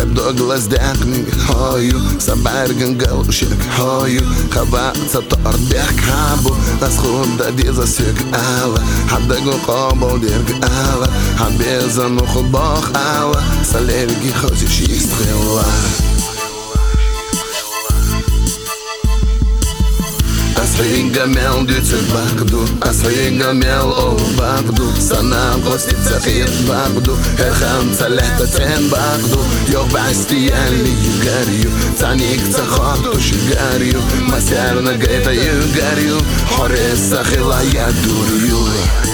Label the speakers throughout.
Speaker 1: her Douglas dekning haju sa bergen gaushek haju Kava sa tar dek habu Nas khunda diza sök ala Haddagu qabal dirg ala Habeza no khubakh ala Sa lergi khazi shist khila Asringa mel dütsel bakdu Asringa mel o bakdu Sana gosti tsakit bakdu Her kham salehta ten bakdu Yok basti yalli yugaryu Tanik tsakhatu shigaryu Masarna gaita yugaryu Horesa khila yaduryu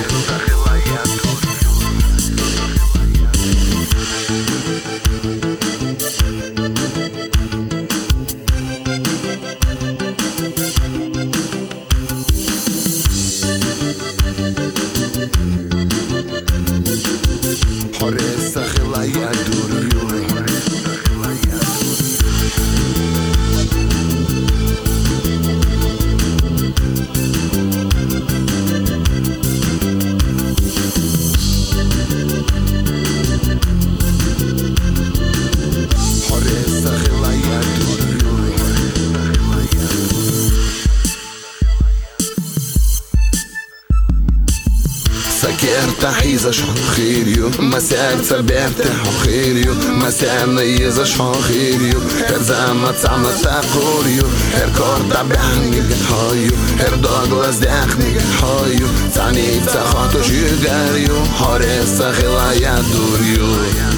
Speaker 1: Horesa khila yaduryu Horesa khila yaduryu Sakerta hiza shkhiryu Masarta berta khiryu Masarna yiza shkhiryu Her zama tsama taquryu Her korda bahni hayu Her Douglas dakhni hayu Tani tsakhatu shigaryu Horesa khila yaduryu